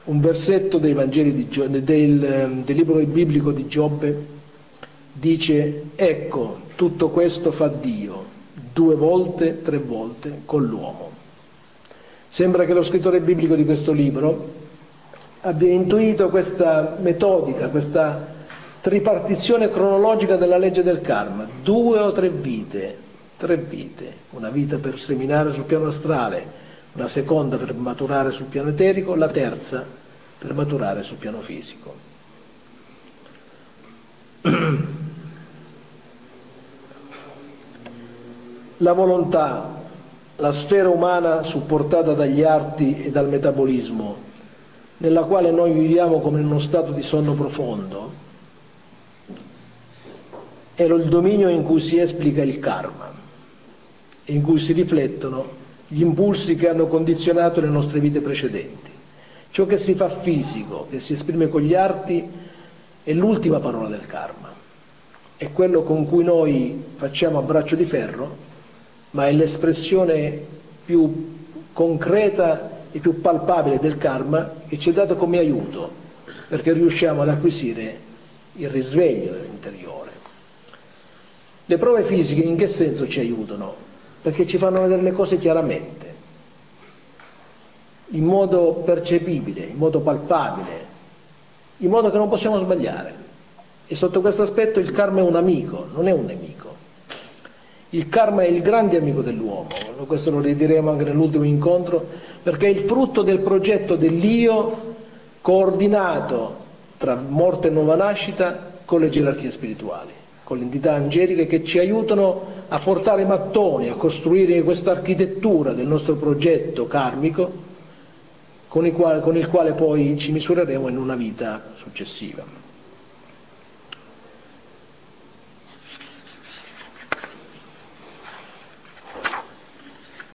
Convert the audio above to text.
Un versetto dei Vangeli del libro biblico di Giobbe dice: ecco, tutto questo fa Dio 2 volte, 3 volte con l'uomo. Sembra che lo scrittore biblico di questo libro abbia intuito questa metodica, questa tripartizione cronologica della legge del karma: 2 o 3 vite, 3 vite, una vita per seminare sul piano astrale, la seconda per maturare sul piano eterico, la terza per maturare sul piano fisico. La volontà, la sfera umana supportata dagli arti e dal metabolismo, nella quale noi viviamo come in uno stato di sonno profondo, è il dominio in cui si esplica il karma, in cui si riflettono gli impulsi che hanno condizionato le nostre vite precedenti. Ciò che si fa fisico, che si esprime con gli arti, è l'ultima parola del karma, è quello con cui noi facciamo a braccio di ferro, ma è l'espressione più concreta e più palpabile del karma che ci è dato come aiuto, perché riusciamo ad acquisire il risveglio interiore. Le prove fisiche in che senso ci aiutano? Perché ci fanno vedere le cose chiaramente, in modo percepibile, in modo palpabile, in modo che non possiamo sbagliare. E sotto questo aspetto il karma è un amico, non è un nemico. Il karma è il grande amico dell'uomo, questo lo ridiremo anche nell'ultimo incontro, perché è il frutto del progetto dell'io coordinato tra morte e nuova nascita con le gerarchie spirituali, con le entità angeliche che ci aiutano a portare i mattoni, a costruire questa architettura del nostro progetto karmico con il quale poi ci misureremo in una vita successiva.